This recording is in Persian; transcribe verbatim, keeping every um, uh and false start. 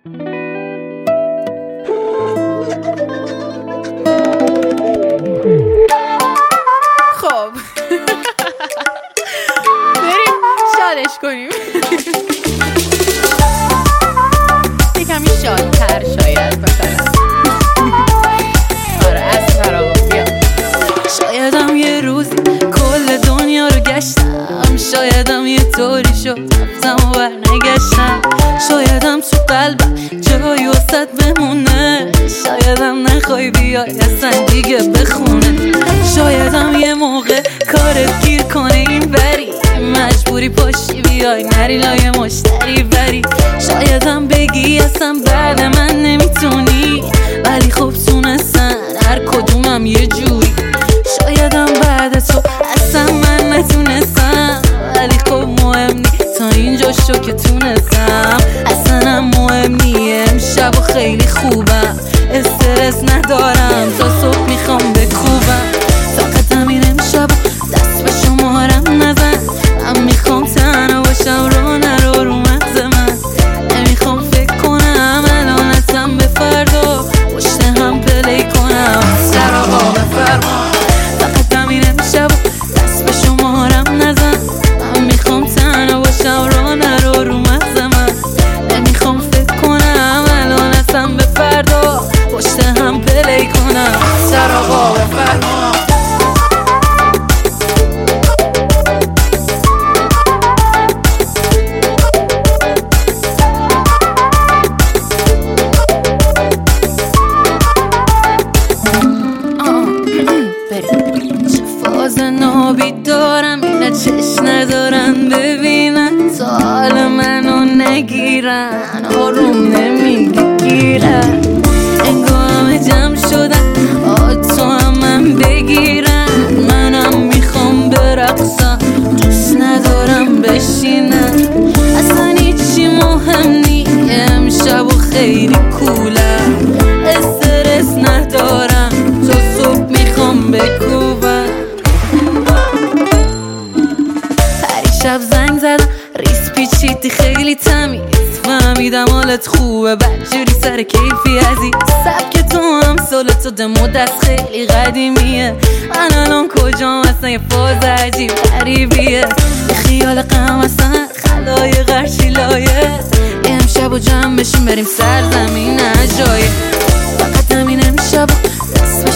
خب بریم شادش کنیم یکمی شادتر شاید مثلا آره از فراغ بیا. شایدم یه روزی کل دنیا رو گشتم، شایدم یه طوری شد رفتم و برنگشتم، شایدم تو قلبم جایی وسط بمونه، شایدم نخوای بیای اصلا دیگه بخونه، شایدم یه موقع کارت گیر کنه این بری مجبوری پاشی بیای نری لای مشتری بری، شایدم بگی اصلا بعد من نمیتونی ولی خب تونستن هر کدومم یه جوری، شایدم بعد تو اصلا من نتونستم ولی خب مهم نی تا اینجا شو که تونستم، اصلا هم مهم نی امشب و خیلی خوبم استرس ندارم تا صبح میخوام بکوبم، فقط همین امشب دست به شمارم نزن، من میخوام تنها باشم رو نرو رو مغز من، نمیخوام فکر کنم الان اصلا به فردا پشت هم پلی کنم سر آقا بفرما، فقط همین امشب دست به شمارم نزن، من میخوام تنها باشم رو نرو رو مغز من، نمیخوام فکر کنم الان اصلا به فردا پشت هم پلی کنم سر آقا بفرما. فاز نابی دارم اینا چش ندارن ببینن تا حال منو نگیرن آروم نمیگیرن انگار همه جمع شدن آتو هم من بگیرن، منم میخوام برقصم دوست ندارم بشینن، اصلا هیچی مهم نی امشب و خیلی کولم استرس ندارم تا صبح میخوام بکوبم، پریشب زنگ زدم ریس پیچیدی خیلی تمیز فهمیدم حالت خوبه بدجوری سر کیفی عزیز، سبک تو هم سالتو دمو دست خیلی قدیمیه، من الان کجام اصلا یه فاز عجیب غریبیه، یه خیال غم اصلا خلای غرشی لایه امشب و جمع بشیم بریم سرزمین عجایب، فقط همین امشب دست